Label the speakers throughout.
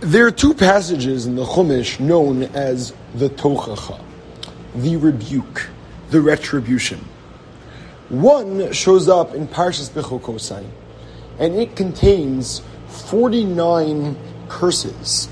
Speaker 1: There are two passages in the Chumash known as the Tochacha, the rebuke, the retribution. One shows up in Parshas Bechukosai, and it contains 49 curses,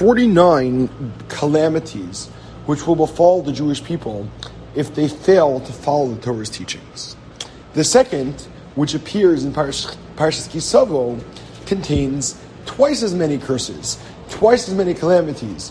Speaker 1: 49 calamities, which will befall the Jewish people if they fail to follow the Torah's teachings. The second, which appears in Parshas Kisavo, contains twice as many curses, twice as many calamities,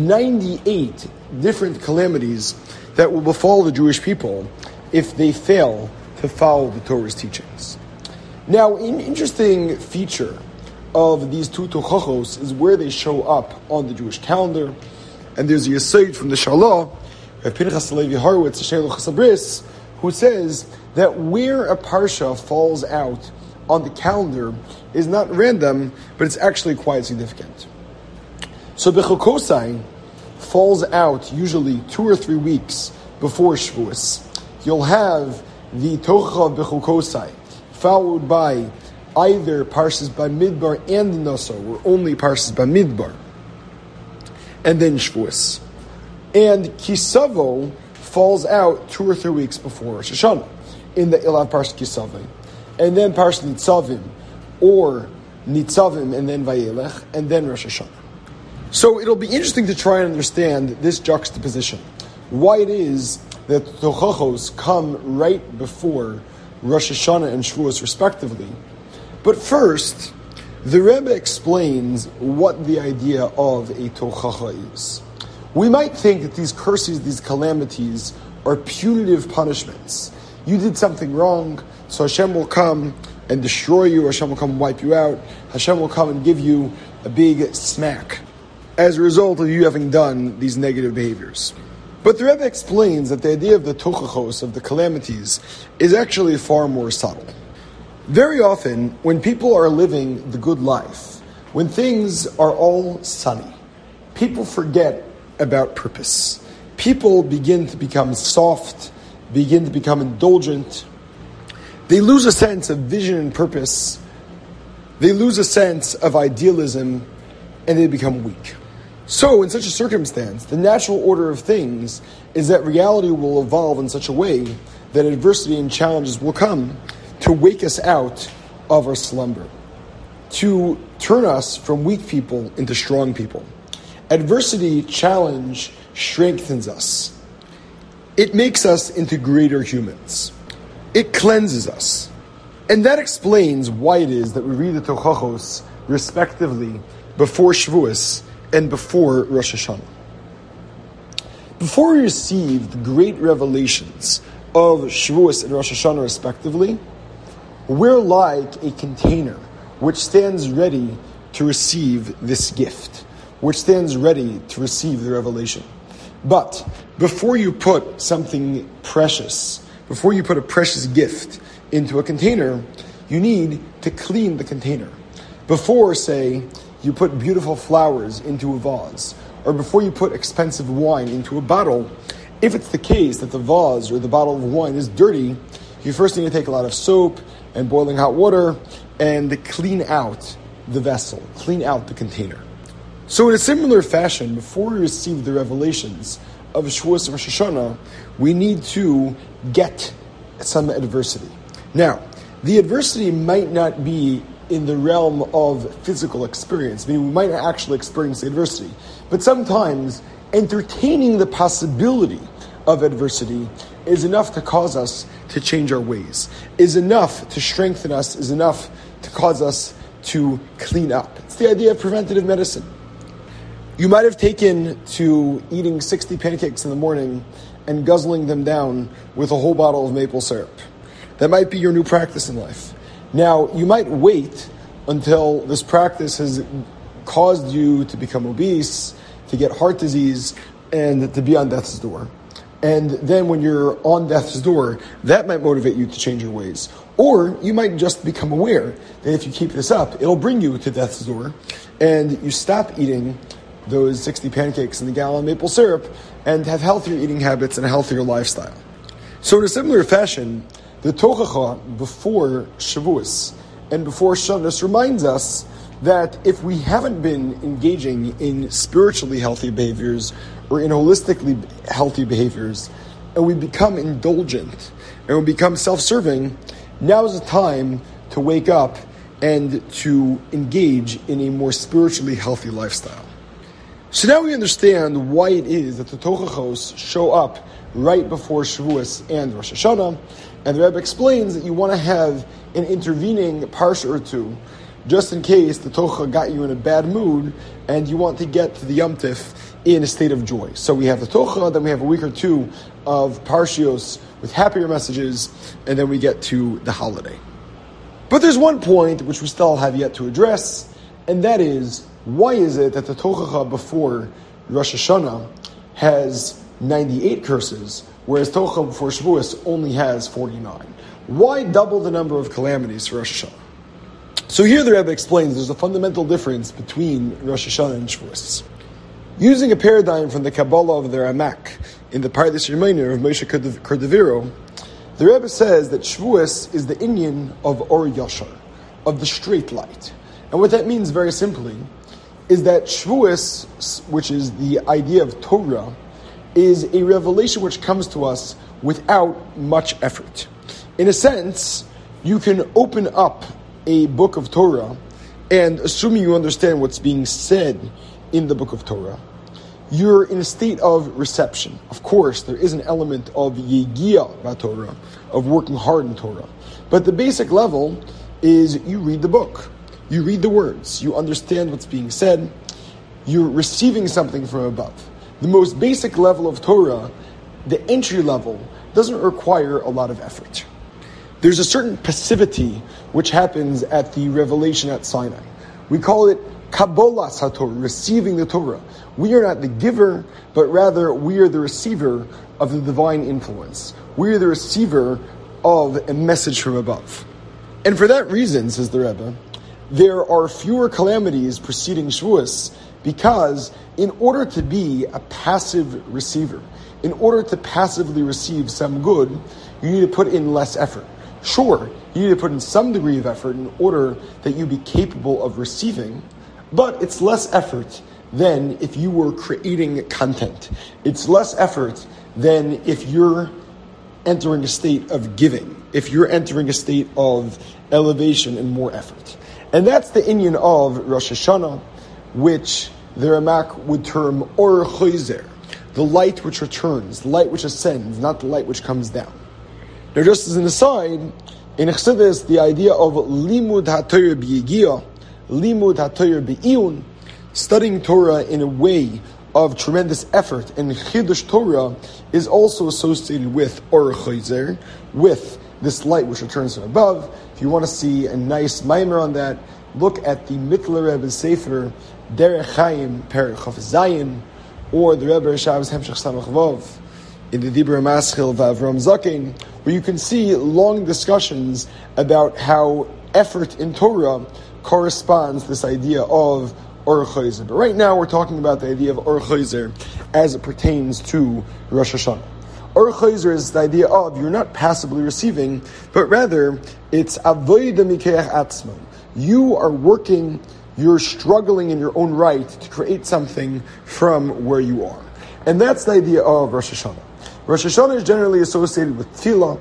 Speaker 1: 98 different calamities that will befall the Jewish people if they fail to follow the Torah's teachings. Now, an interesting feature of these two tochachos is where they show up on the Jewish calendar, and there's a yesod from the Shalah, Rav Pinchas Levi Horowitz, Sheluchas Habris, who says that where a parsha falls out on the calendar is not random, but it's actually quite significant. So Bechukosai falls out usually 2 or 3 weeks before Shavuos. You'll have the Tochacha of Bechukosai, followed by either Parshas Bamidbar and Naso, or only Parshas Bamidbar, and then Shavuos. And Kisavo falls out 2 or 3 weeks before Rosh Hashanah, in the Ilav Parshas Kisavo, and then Parshas Nitzavim, or Nitzavim and then Vayelech, and then Rosh Hashanah. So it'll be interesting to try and understand this juxtaposition, why it is that the Tochachos come right before Rosh Hashanah and Shavuos respectively. But first, the Rebbe explains what the idea of a Tochacha is. We might think that these curses, these calamities, are punitive punishments. You did something wrong, so Hashem will come and destroy you, Hashem will come and wipe you out, Hashem will come and give you a big smack as a result of you having done these negative behaviors. But the Rebbe explains that the idea of the tochachos, of the calamities, is actually far more subtle. Very often, when people are living the good life, when things are all sunny, people forget about purpose. People begin to become soft, begin to become indulgent. They lose a sense of vision and purpose. They lose a sense of idealism, and they become weak. So, in such a circumstance, the natural order of things is that reality will evolve in such a way that adversity and challenges will come to wake us out of our slumber, to turn us from weak people into strong people. Adversity, challenge, strengthens us. It makes us into greater humans. It cleanses us. And that explains why it is that we read the Tochachos respectively before Shavuos and before Rosh Hashanah. Before we receive the great revelations of Shavuos and Rosh Hashanah respectively, we're like a container which stands ready to receive this gift, which stands ready to receive the revelation. But before you put something precious, before you put a precious gift into a container, you need to clean the container. Before, say, you put beautiful flowers into a vase, or before you put expensive wine into a bottle, if it's the case that the vase or the bottle of wine is dirty, you first need to take a lot of soap and boiling hot water and clean out the vessel, clean out the container. So in a similar fashion, before we receive the revelations of Shavuos and Rosh Hashanah, we need to get some adversity. Now, the adversity might not be in the realm of physical experience. I mean, we might not actually experience the adversity, but sometimes entertaining the possibility of adversity is enough to cause us to change our ways, is enough to strengthen us, is enough to cause us to clean up. It's the idea of preventative medicine. You might have taken to eating 60 pancakes in the morning and guzzling them down with a whole bottle of maple syrup. That might be your new practice in life. Now, you might wait until this practice has caused you to become obese, to get heart disease, and to be on death's door. And then when you're on death's door, that might motivate you to change your ways. Or you might just become aware that if you keep this up, it'll bring you to death's door, and you stop eating those 60 pancakes and the gallon of maple syrup and have healthier eating habits and a healthier lifestyle. So in a similar fashion, the Tochacha before Shavuos and before Shavuos reminds us that if we haven't been engaging in spiritually healthy behaviors or in holistically healthy behaviors, and we become indulgent and we become self-serving, now is the time to wake up and to engage in a more spiritually healthy lifestyle. So now we understand why it is that the Tochachos show up right before Shavuos and Rosh Hashanah, and the Rebbe explains that you want to have an intervening parsha or two, just in case the Tocha got you in a bad mood and you want to get to the Yom Tif in a state of joy. So we have the Tocha, then we have a week or two of Parshios with happier messages, and then we get to the holiday. But there's one point which we still have yet to address, and that is, why is it that the Tochacha before Rosh Hashanah has 98 curses, whereas Tochacha before Shavuos only has 49? Why double the number of calamities for Rosh Hashanah? So here the Rebbe explains there's a fundamental difference between Rosh Hashanah and Shavuos. Using a paradigm from the Kabbalah of the Ramak in the Pardes Remainer of Moshe Cordovero, the Rebbe says that Shavuos is the inyan of Or Yashar, of the straight light. And what that means very simply is that Shavuos, which is the idea of Torah, is a revelation which comes to us without much effort. In a sense, you can open up a book of Torah, and assuming you understand what's being said in the book of Torah, you're in a state of reception. Of course, there is an element of yegia b'Torah, of working hard in Torah. But the basic level is you read the book. You read the words. You understand what's being said. You're receiving something from above. The most basic level of Torah, the entry level, doesn't require a lot of effort. There's a certain passivity which happens at the revelation at Sinai. We call it Kabbalas HaTorah, receiving the Torah. We are not the giver, but rather we are the receiver of the divine influence. We are the receiver of a message from above. And for that reason, says the Rebbe, there are fewer calamities preceding Shavuos, because in order to be a passive receiver, in order to passively receive some good, you need to put in less effort. Sure, you need to put in some degree of effort in order that you be capable of receiving, but it's less effort than if you were creating content. It's less effort than if you're entering a state of giving, if you're entering a state of elevation and more effort. And that's the inyan of Rosh Hashanah, which the Ramak would term Or Choizer, the light which returns, the light which ascends, not the light which comes down. Now, just as an aside, in Chassidus, the idea of limud haTorah b'yigiyah, limud haTorah b'iyun, studying Torah in a way of tremendous effort, and Chidush Torah is also associated with Or Choizer, with this light which returns from above. If you want to see a nice mimer on that, look at the Mitler Rebbe's Sefer, Derech Chaim, Perek Chaf Zayin, or the Rebbe Rashav's Hemshech Samach Vav, in the Dibur Maschil Vavram Zaken, where you can see long discussions about how effort in Torah corresponds to this idea of Or Choizer. But right now we're talking about the idea of Or Choizer as it pertains to Rosh Hashanah. Or Choizer is the idea of you're not passively receiving, but rather it's Avodah Mikeach Atzman. You are working, you're struggling in your own right to create something from where you are. And that's the idea of Rosh Hashanah. Rosh Hashanah is generally associated with Tefillah.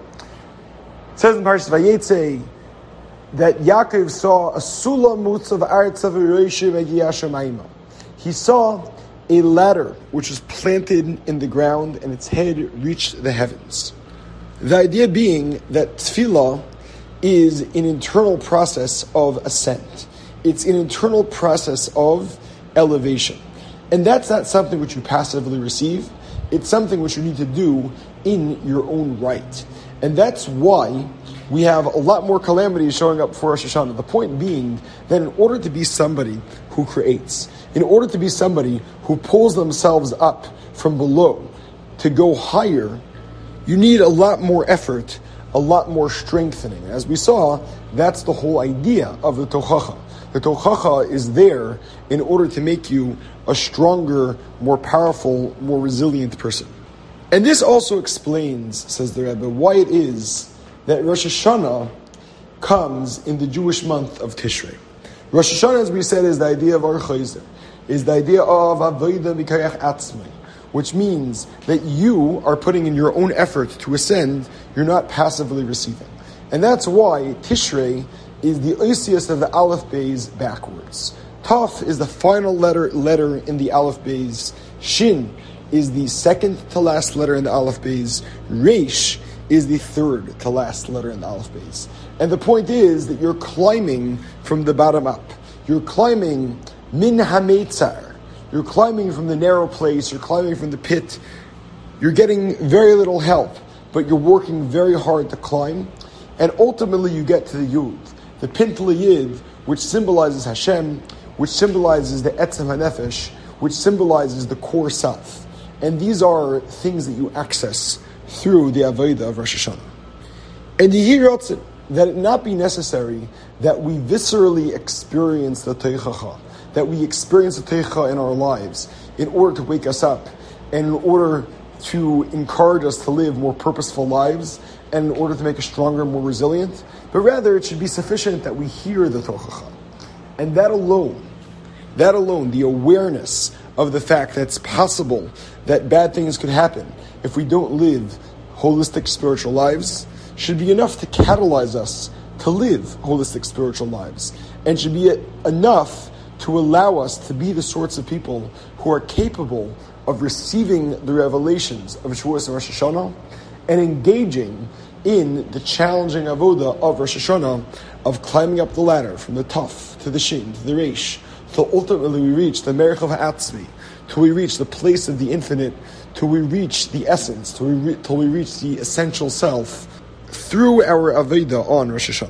Speaker 1: It says in Parashat Vayetze that Yaakov saw a Sula Mutzav Aretzav Roshim Egiyashamayma. He saw a ladder which was planted in the ground and its head reached the heavens. The idea being that Tefillah is an internal process of ascent. It's an internal process of elevation. And that's not something which you passively receive. It's something which you need to do in your own right. And that's why we have a lot more calamities showing up for Rosh Hashanah. The point being that in order to be somebody who creates, in order to be somebody who pulls themselves up from below to go higher, you need a lot more effort, a lot more strengthening. As we saw, that's the whole idea of the Tochacha. The Tochacha is there in order to make you a stronger, more powerful, more resilient person. And this also explains, says the Rebbe, why it is that Rosh Hashanah comes in the Jewish month of Tishrei. Rosh Hashanah, as we said, is the idea of Or Chayzer, is the idea of Avodah Mikayach Atzmai, which means that you are putting in your own effort to ascend, you're not passively receiving. And that's why Tishrei is the Oisius of the Aleph Beis backwards. Taf is the final letter in the Aleph Beis. Shin is the second to last letter in the Aleph Beis. Reish is the third to last letter in the Aleph Beis. And the point is that you're climbing from the bottom up. You're climbing min hametzar. You're climbing from the narrow place. You're climbing from the pit. You're getting very little help, but you're working very hard to climb. And ultimately you get to the Yud, the Pintele Yid, which symbolizes Hashem, which symbolizes the Etzem HaNefesh, which symbolizes the core self. And these are things that you access through the Avodah of Rosh Hashanah. And Yehi Ratzon, that it not be necessary that we viscerally experience the Teichacha, that we experience the Teichacha in our lives in order to wake us up, and in order to encourage us to live more purposeful lives, and in order to make us stronger, more resilient, but rather it should be sufficient that we hear the Tochacha. And that alone, the awareness of the fact that it's possible that bad things could happen if we don't live holistic spiritual lives, should be enough to catalyze us to live holistic spiritual lives, and should be enough to allow us to be the sorts of people who are capable of receiving the revelations of Shavuos and Rosh Hashanah, and engaging in the challenging avodah of Rosh Hashanah, of climbing up the ladder from the Taf to the Shin to the Reish, till ultimately we reach the Merech of Ha'atzmi, till we reach the place of the infinite, till we reach the essence, till we reach the essential self through our avodah on Rosh Hashanah.